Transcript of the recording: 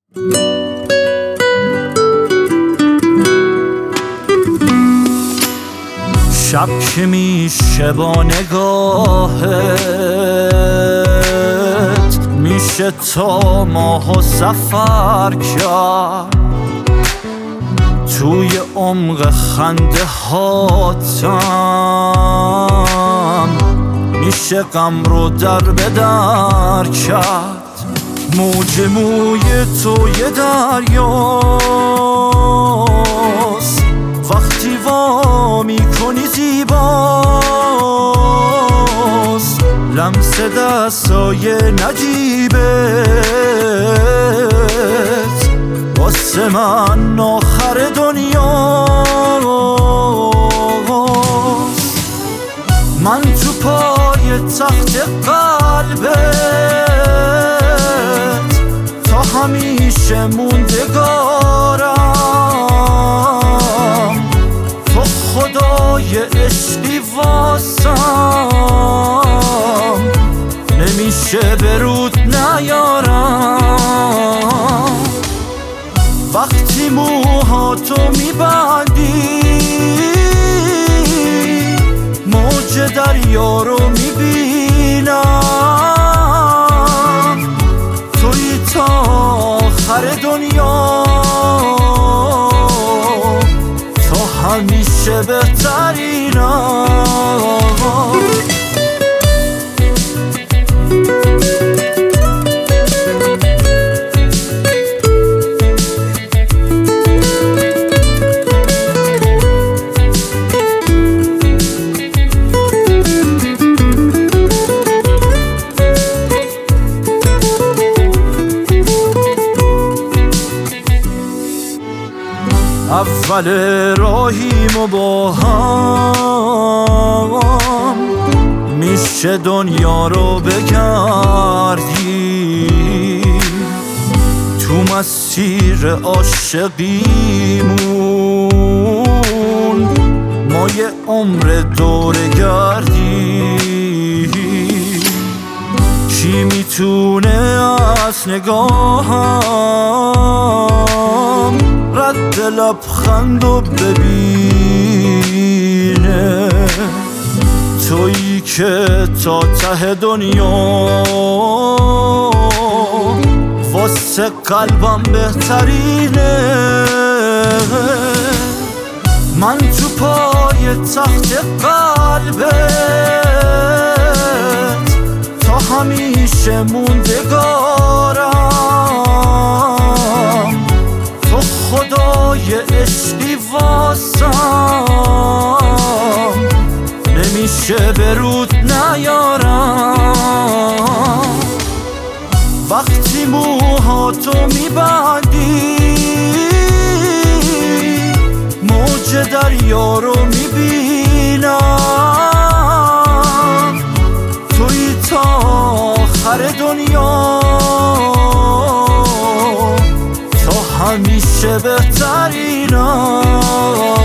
شب که میشه با نگاهت میشه تا ماهو سفر کرد، توی عمق خنده هاتم میشه غم رو در به در کرد. موج موی تو یه دریاست، وقتی وا میکنی زیباست. لمس دستای نجیبت واسه من آخر دنیاست. من تو پای تخت قلبت تا همیشه موندگارم. تو خدای عشقی واسم، نمیشه برود نیارم. وقتی موهاتو میبندی موج دریا رو میبینم. توی تا آخر دنیا، تو همیشه بهترینم. اول راهیم با هم میشه دنیا رو بگردی. تو مسیر عاشقیمون ما یه عمر دوره گردی. کی میتونه از نگاهم رد لبخندو ببینه؟ تویی که تا ته دنیا واسه قلبم بهترینه. من تو پای تخت قلبت تا همیشه موندگارم. تو خدای عشقی واسم، نمیشه برود نیارم. وقتی موهاتو میبندی موج دریا رو میبینم. توی تا آخر دنیا، تو همیشه بهترینم.